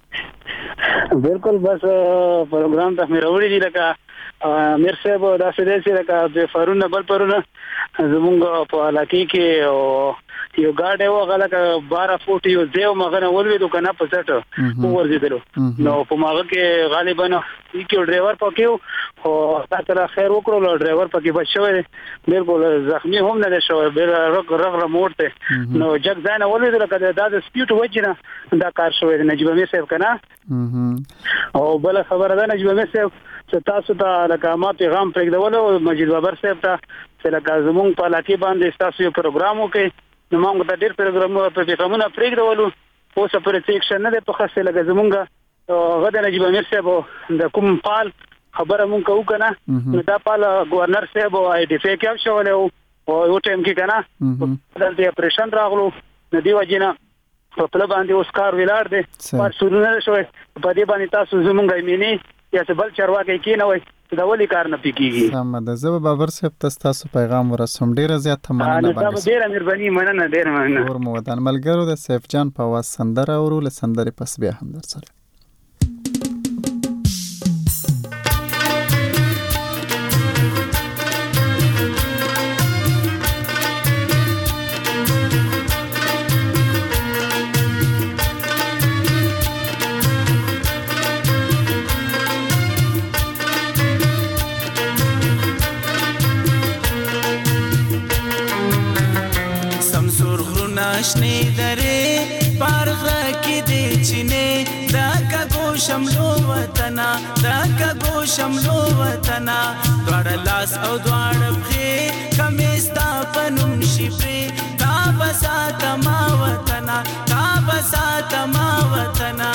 له بالکل بس پروګرام ته مې راوړي دي لکه امیر صاحب دا څه دي لکه د فارون بل پرونه زمونږ په علاقې کې یو ګاډي و غلکه 12 فوټ یو دیو مغنه ولوي کنه په سټ ورزیدلو نو په ماغه کې غالبا یو ډرایور پکې او تاسو خیر وکړو ډرایور پکې بچو بالکل زخمی هم نه شو بل رغ موړته نو جګ ځان ولوي لکه دا د سپیډ وجنه دا کار شوی نجیب امیر صاحب کنه او بل خبره ده نجیب امیر صاحب تاسو ته لکه ما پیغام پرېږدول مجید بابر صاحب ته چې لکه زمونږ په علاقې باندې تاسو یو پروګرام وکړئ نو موږ ته ډېر پیغامونه پرېږدولو اوس پرې څه اکشن نه دی په خاصه لکه زمونږ غدا نجیب امیر صاحب د کوم پال خبره مونږ کوو کنه نو دا پال گورنر صاحب آی ډی فی کې شوله او یو ټیم کې کنه دلته اپریشن راغلو نو دی وجنه په خپل باندې اوس کار ویلاړ دی پر سورونه شوی په دې باندې تاسو زمونږ ایمنی یا څه بل چرواکي کې نه وای دا ولي کار نه پکېږي سم ده زه بابر صاحب تاسو پیغام ورسوم ډیره زیات مننه باندې ډیره مهرباني مننه ډیره مننه ور مو ودان ملګرو د سیف جان په واس سندره اورو له سندره پس بیا هم در سره شنی درې پارغه کې دې چینه دا کګو شملو وطنا دا کګو شملو وطنا دوړ لاس او دوړ په کمیستا پنوم شي پر تا بسا تما وطنا تا بسا تما وطنا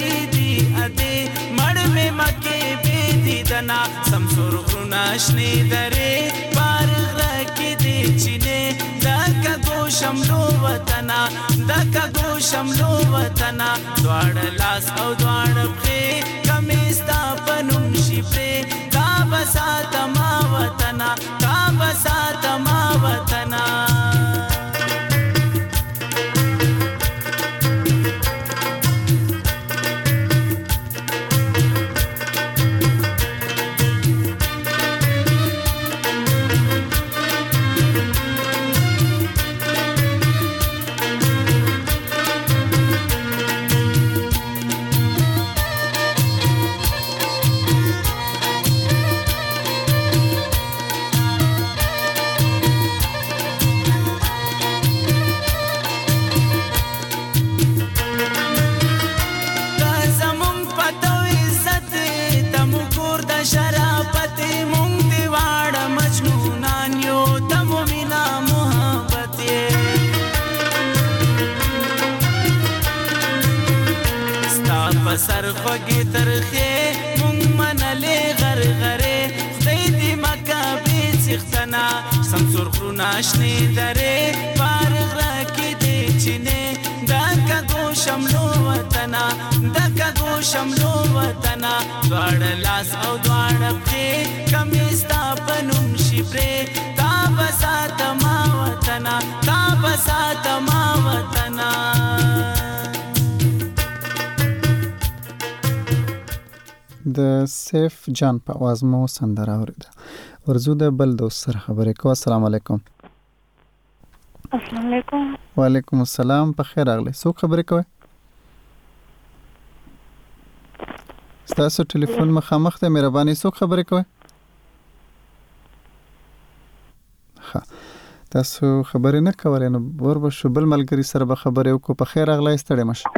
دی اده مړ مې مکه به دی دنا سمسور غرونا شنه درې پار غره دی چینه دکا گوشملو وطنا دکا گوشملو وطنا دوار لاس او دوار بخی کمیستا پنوم شپری تا بسات ما وطنا تا بسات ما وطنا سر خوږی ترخه مونږ منلې غرغره خدای دې مکه به څښتنا سمسور خرونا شنه درې فارغ راکې دې چینه دکا گوشملو وطنا دکا گوشملو وطنا دوار لاس او دوار بخې کمیستا پنوم شپری تا بسات ما وطنا تا بسات ما وطنا د سیف جان په आवाज مو سندره اوریده ورزو د بل دوست سره خبرې کو. السلام علیکم. السلام علیکم. وعلیکم السلام. په خیر راغلی. څوک خبرې کوي؟ ستاسو ټلیفون مخامخ ته مهرباني څوک خبرې کوي؟ ها تاسو خبرې نه کولای نو وربه شو بل ملګری سره به خبرې وکړو. په خیر راغلی. ستړی مشه.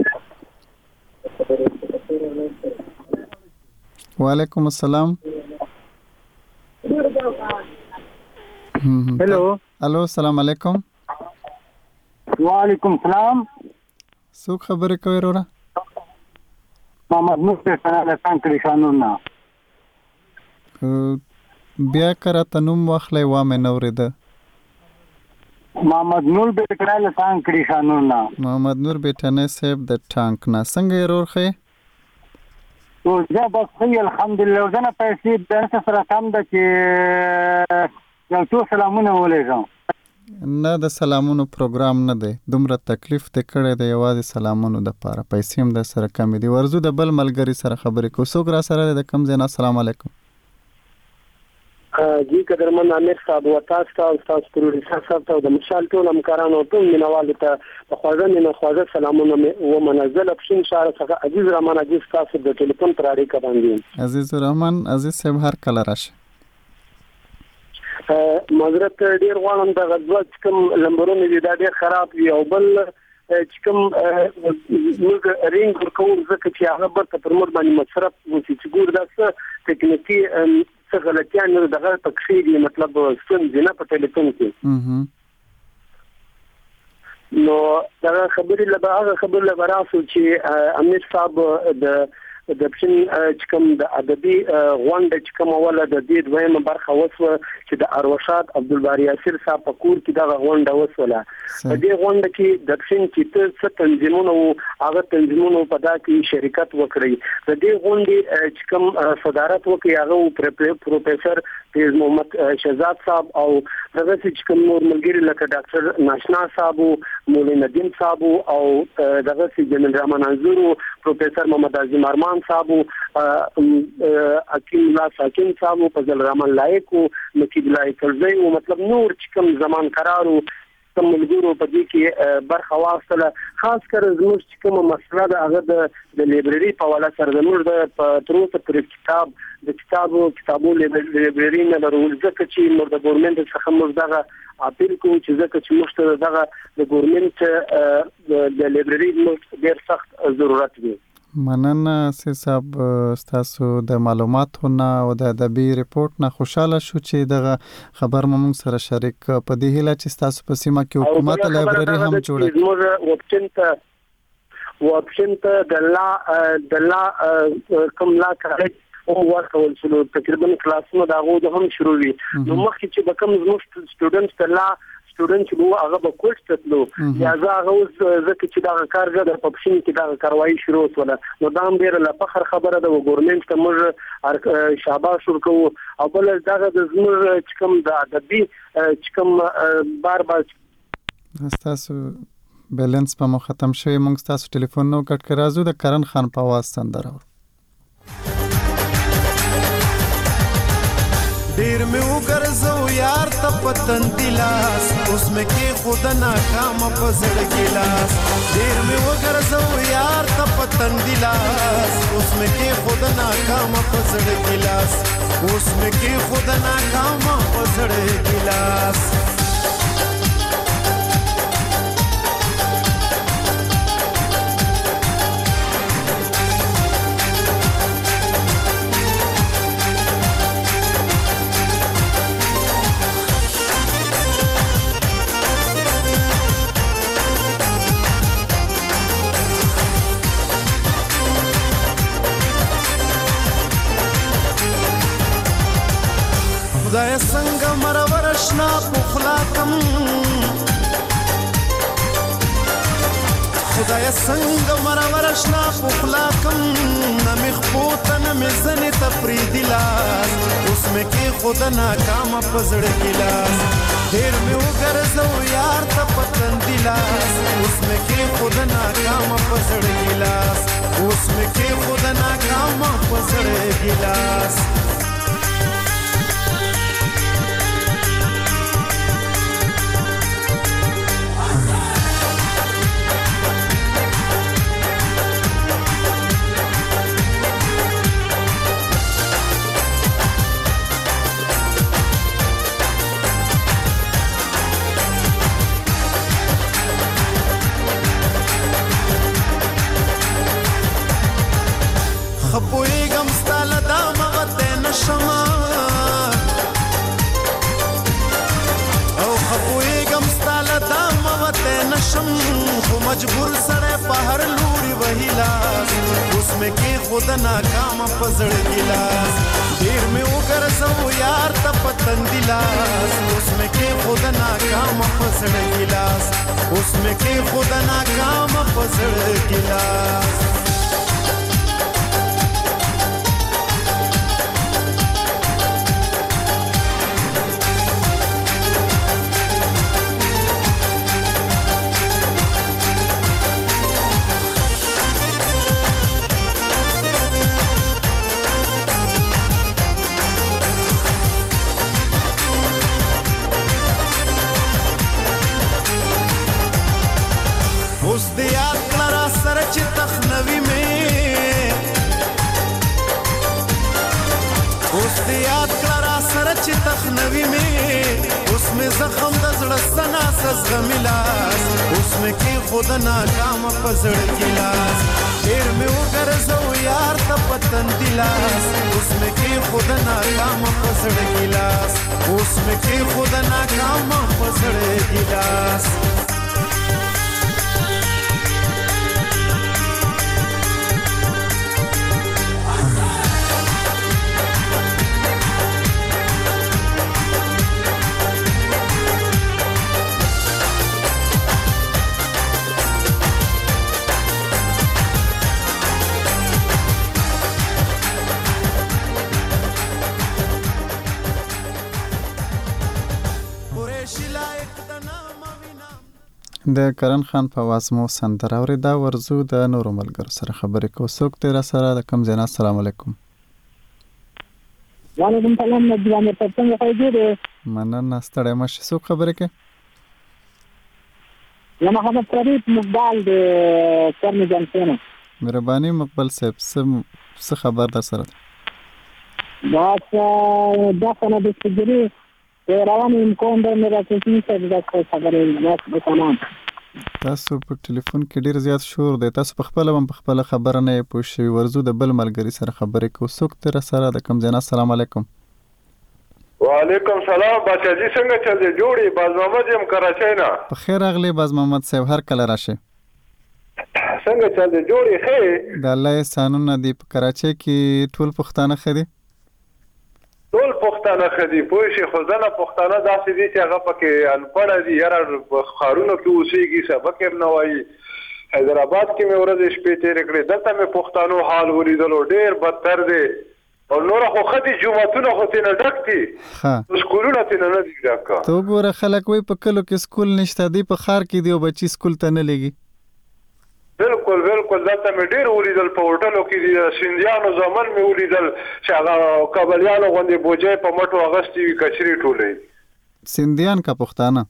وعلیکم السلام. हेलो الو السلام علیکم. وعلیکم السلام. څوک خبرې کوي وروره؟ محمد نور څنګه څنګه شانونه بیا کرا تنوم واخلې و مې نورید. محمد نور به کړه څنګه شانونه محمد نور بیٹنه صاحب د ټانک نه څنګه ورور خې؟ تو زه بس خی الحمدلله زنه پیسې د سره کم ده چې یو څو سلامونه ولېږم. نه د سلامونو پروګرام نه دی. دومره تکلیف ته کړی دی یوازې سلامونو د پاره. پیسې هم د سره کم دي. ورزو د بل ملګری سره خبرې کو. څوک را سره د کم زینا. السلام علیکم. جی قدرمن امیر صاحب و تاسو پروډوسر صاحب ته د مشال ټول همکارانو ټول مینوال ته په خواږه سلامونه و منزل افشین شهر څخه عزیز رحمان عزیز تاسو د ټلیفون پر اړیکه باندې. عزیز رحمان عزیز صاحب هر کله راشه. معذرت ډیر غواړم د غزوه کوم لمبرونه دي دا ډیر خراب وي او بل چې کوم موږ رینګ ورکو ځکه چې هغه برته پر موږ باندې مصرف وسی چې ګور داسه ټکنیکی څه غلطیان نه دغه پکې دي مطلب څنګه نه په ټلیفون کې نو دا خبرې لبراسو چې امیر صاحب د پښین چې کوم د ادبي غونډه چې کوم ولا د دې دویمه برخه وسوه چې د اروشاد عبدالباری یاسر صاحب په کور کې دا غونډه وسوله. په دې غونډه کې د پښین چې څه تنظیمونه او هغه تنظیمونه په دا کې شرکت وکړي. د دې غونډې چې کوم صدارت وکړي هغه پروفیسور تیز محمد شهزاد صاحب او دغه چې کوم نور ملګری لکه ډاکټر ناشنا صاحب مولانا ندیم صاحب او دغه چې جنرال رحمان انزور پروفیسور محمد عظیم ارمان صاحب حکیم الله ساکن صاحب فضل رحمان لایق نقیب الله فرزي او مطلب نور چې کوم زمان قرارو کوم ملګرو په دې کې برخه واخله. خاص کر زموږ چې کوم مسله ده هغه د لایبرری په حواله سره زموږ د تروسه پر کتابو لایبرری نه لرو ځکه چې موږ د ګورنمنت څخه موږ دغه اپیل کوو چې ځکه چې موږ ته دغه د ګورنمنت د لایبرری ډیر سخت ضرورت دی. مننه سي صاحب تاسو د معلوماتونه او د ادبي ریپورت نه خوشاله شو چې دغه خبر موږ سره شریک په دې هیله چې تاسو په سیمه کې حکومت لایبرری هم جوړه و اپشن ته د لا کوم لا کړی او ورکول شو تقریبا کلاسونه دا غو د هم شروع وي نو مخکې چې بکم زموږ سټوډنټس ته لا سټوډنټ چې هغه به کوټ تلو یا هغه اوس ځکه چې دا کارګر د اپشن کې دا کاروایی شروع وله نو دا هم ډیره لا فخر خبره ده و ګورنمنت ته موږ شاباش ورکو او بل دا د زموږ چې کوم د ادبي چې کوم بار تاسو بیلنس په مو ختم شوی موږ تاسو ټلیفون نو کټ کرازو د کرن خان په आवाज سندره ډیر مې وګرځو یار ته پتن دلاس اوس مې کې خود ناکام په زړه کې لاس ډیر مې وګرځو یار ته پتن دلاس اوس مې کې خود ناکام په زړه کې لاس اوس مې کې خود ناکام په زړه کې لاس خدای څنګه مرورشنا پخلاکم خدای څنګه مرورشنا پخلاکم نمخ پوتن مزنی تفریدی لاس اوس مې کې خود ناکام پزړ کې لاس ډیر مې وګرځو یار ته پتن دی لاس اوس مې کې خود ناکام پزړ کې لاس اوس مې کې خود ناکام پزړ کې لاس خپویګم ستاله دا مغته نشما او خپویګم ستاله دا مغته نشم خو مجبور سره په هر لوري وهیلاس اوس مې کې خود ناکام پزړ ګلاس ډیر مې وګرځو یار ته پتن دلاس اوس مې کې خود ناکام پزړ ګلاس اوس مې کې خود ناکام پزړ ګلاس اوس د یاد کړه سره چې تخنوي مې اوس د یاد کړه سره چې تخنوي مې اوس مې زخم د زړه سنا سزغمي لاس اوس مې کې خود ناکام په زړه کې لاس ډیر مې وګرځو یار ته پتن دی لاس اوس مې کې خود ناکام په زړه کې لاس اوس مې کې خود ناکام په زړه کې لاس د کرن خان په واسمو سندره اورېدا ورزو د نورو ملګرو سره خبرې کو څوک تیر سره د کم زینا السلام علیکم وعلیکم السلام نجوان په څنګه خبرې مننه ستړی مشه څوک خبرې کې یا محمد فرید مقبال د کرن جانسون مهرباني مقبل صاحب څه خبر در سره بس دا څنګه د سګری روان امکان د میرا کوچنی څخه د خبرې بس سلام تاسو په ټلیفون کې ډیر زیات شور دی تاسو په خپل خبره نه پوښي ورزو د بل ملګری سره خبرې کو څوک تر سره د کم جنا السلام علیکم وعلیکم سلام بچا جی څنګه چل دی جوړي باز محمد یم کراچۍ نه په خیر اغلی باز محمد صاحب هر کله راشه څنګه چل دی جوړې ښې د الله احسانونه دي په کراچۍ کې ټول پښتانه ښه دي ټول پښتانه ښه دي پوه شئ خو ځنه پښتانه داسې دي چې هغه پکې انپړه دي یاره په ښارونو کې اوسېږي سبق یې نه وایي حیدرآباد کې مې ورځې شپې تېرې کړې دلته مې پښتانو حال ولیدلو ډېر بدتر دی او نور خو ښه دي جوماتونه خو ترېنه ډک دي سکولونه ترېنه نه دي ډک ته وګوره خلک وایي په کلو کې سکول نشته دی په ښار کې دی او بچي سکول ته نه لېږي بالکل دلته مې ډېر ولیدل په هوټلو کې دي سیندیانو زامن مې ولیدل چې هغه کابلیانو غوندې بوجۍ په مټو اغوستې وي کچرې ټولې سیندیان که پښتانه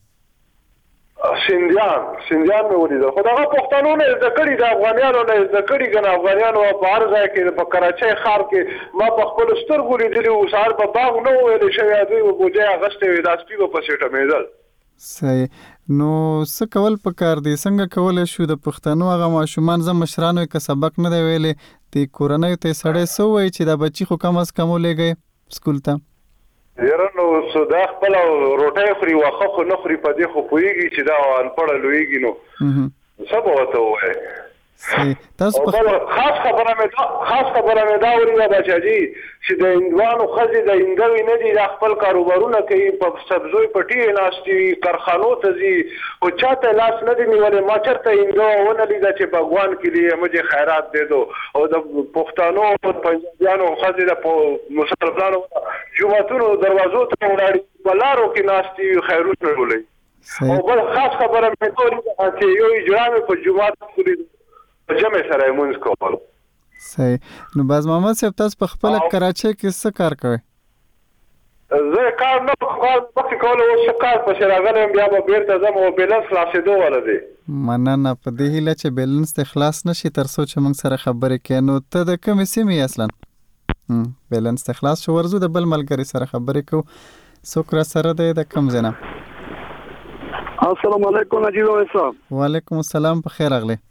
سیندیان مې ولیدل خو دغه پښتنو نه زده کړي د افغانیانو نه زده کړي که نه افغانیانو په هر ځای کې په کراچۍ ښار کې ما په خپلو سترګو لیدلي وو سهار په باغ نه ویلې شوی دوی به بوجۍ اغوستې وي دا سپي به پسې ټمېدل صحیح نو څه کول پکار دی څنګه کولی شو د پښتنو هغه ماشومان زه مشرانو که سبق نه دی ویلی د کورنیو ته سړی څه ووایي چې دا بچي خو کم از کم ولېږئ سکول ته یاره نو دا خپله روټۍ خوري واښه خو نه خوري په دې خو پوهېږي چې دا انپړه لویږي نو څه به ورته ووایې خاص خبره مې دا ولیده بچاجي چې د هندوانو ښځې د هندوې نه دي دا خپل کاروبارونه کوي په سبزیو پټي ناستې وي کارخانو ته ځي خو چاته لاس نه دي نیولی ما چېرته هندو ونه لیده چې باغوان کې دي مجې خیرات دی دو او د پښتانو پنجابیانو ښځې د مسلمانانو جوماتونو دروازو ته ولاړې په لارو کې ناستې وي خیرونه ولوي او بل خاص خبره مې دا ولیده چې یو اجرا مې په جومات کې جمع سره یې مونځ کول صحیح نو باز محمد صاحب تاسو په خپله کراچۍ کې څه کار کوئ زه کار نه مخکې کولی اوس ښه کار پسې راغلی یم بیا به بیرته ځم او بیلنس خلاصېدو والا دی مننه په دې هیله چې بیلنس دې خلاص نه شي تر څو چې موږ سره خبرې کوې نو ته د کومې سیمې یې اصلا بیلنس دې خلاص شو ورځو د بل ملګري سره خبرې کوو څوک را سره دی د کوم ځای نه السلام علیکم نجیب صاحب وعلیکم السلام په خیر راغلی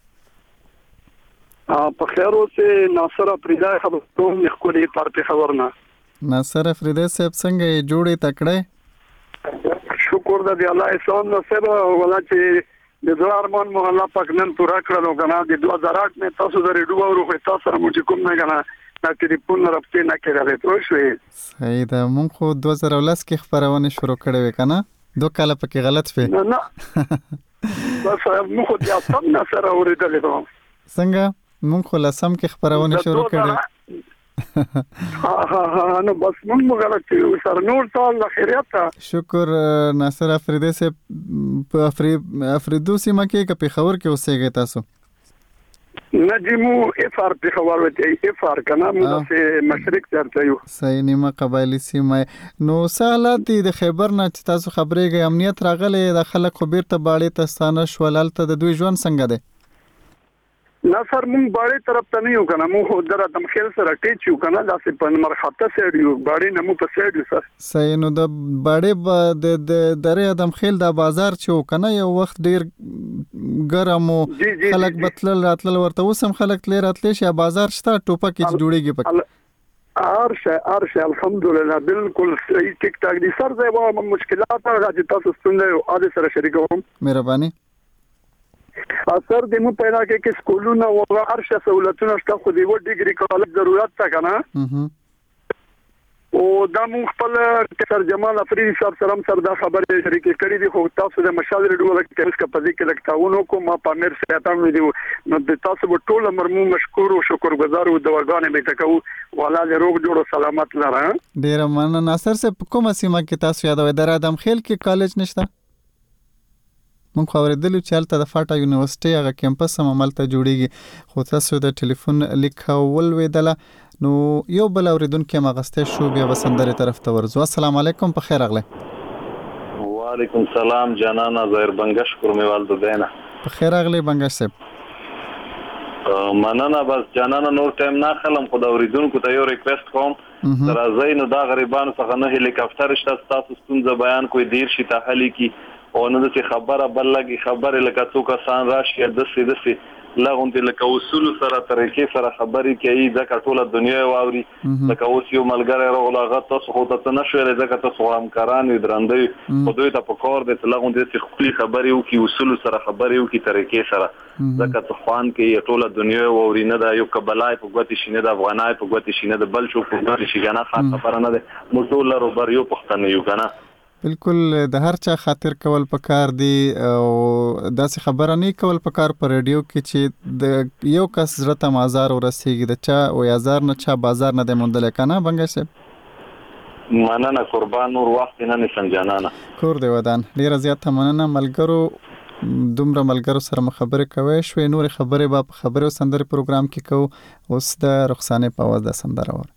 په خیر اوسې ناصر افریدی خبر کوم ښکلي پارتي خبرنه ناصر افریدی صاحب څنګه یې جوړې تکړه شکر د الله احسان نصیب ولا چې د دوه ارمان مو الله پاک نن پورا کړلو کنه د 2008 مې تاسو د ریډیو ورو تاسو سره مو کوم نه کنه دا ټلیفون راپته نه کړل ته شوې صحیح ده مونږ خو 2010 کې خبرونه شروع کړې وې کنه 2 کاله پکې غلط شوې نه بس مو خو بیا سم نه سره ورېدلې څنګه مونږ خو لسم کې خبرونه شروع کړې نو بس مونږ غلط یو سر نور ټول خیریت شکر ناصر افریدی سے په افریدو سیمه کې په خبر کې اوسېږي تاسو نجمو اف ار په خبر وته اف ار کنه موږ په مشرق چرته یو صحیح نیمه قبایلی سیمه نو سهالات د خیبر نه چې تاسو خبرېږئ امنیت راغلی د خلک خو بیرته باړې ته ستانه شول هلته د دوی ژوند څنګه دی نه سر مونږ باړې طرف ته نه یو کنه مونږ در دمخیل سره ټیچ یو کنه داسې په مرخاته سایډ یو باړې نه مو په سایډ یو سر صحیح نو د باړې د درې دمخیل د بازار چې کنه یو وخت ډیر ګرم او خلک بتل راتل ورته وسم خلک تل راتل شي بازار شته ټوپه کې جوړیږي پک ارشه الحمدلله بالکل صحیح ټیک ټاک دي سر زه به مشکلات راځي تاسو ستونزه او د سره شریکوم مهرباني اثر د مو پیدا کې سکولونه او ارشه سہولتونه شته خو دی و ډیګری کالج ضرورت تا کنه او دا مو خپل سر جمال افریدی صاحب سلام سر دا خبره شریک کړی دی خو تاسو د مشال ریډیو کې اس کا پدې کې لکتاونو کو ما پامیر ساتم ویډیو نو د تاسو په ټول مرمو مشکور او شکرګزار او دواګانې به تکو والا له روغ جوړ سلامت لره ډیر مننه ناصر صاحب کومه سیمه کې تاسو یادوي در ادم خیل کې کالج نشته مونږ خبرېدلو چې هلته د فاټا یونیورسټۍ هغه کیمپس هم هملته جوړېږي خو تاسو د ټلیفون لیک ولوېدله نو یو بل اورېدونکی هم اغوستی شو بیا به سندرې طرف ته ورځو السلام علیکم په خیر راغلی وعلیکم سلام جانانا ظاهر بنګش کورمیوال د دینه په خیر راغلی بنګش صاحب مننه بس جانانا نور ټایم نه خلم خو د اورېدونکو ته یو ریکویسټ کوم راځئ نو دا غریبانو څخه نه هلیکاپټر شته ستاسو ستونزه بیان کوئ دیر شي ته حلي کی او نو د خبره بل لګي خبره لکه څوک آسان راشي د سې لغونته لکه اصول سره طریقې سره خبرې کوي ځکه ټوله دنیا واوري لکه اوس یو ملګری راغلی هغه تاسو خو ته نه شوئ ځکه تاسو همکاران یې درندوی خو دوی ته پکار دی چې لغونته چې خپلې خبرې وکړي اصول سره خبرې وکړي طریقې سره ځکه ته خوان کې ټوله دنیا واوري نه دا یو قبلای په ګوتې شي نه د افغانای په ګوتې شي نه د بل شو په ګوتې شي کنه خبره نه ده موږ ټول لرو یو پښتانه یو کنه بالکل د هر چا خاطر کول پکار دی او داسې خبره نه کول پکار پر رادیو کې چې د یو کس زړه ته مازار ورسیږي د چا او یازار نه چا بازار نه د مونډل کنه بنګ صاحب مننه قربان نور وخت نه نشم جانانه کور دی ودان ډیر زیات مننه ملګرو دومره ملګرو سره خبرې کوي شوې نور خبرې به خبرو سندري پروګرام کې کو اوس د رخصانه په आवाज د سندره ور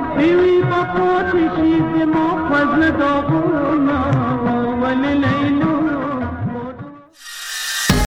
فضل داغونا ولليل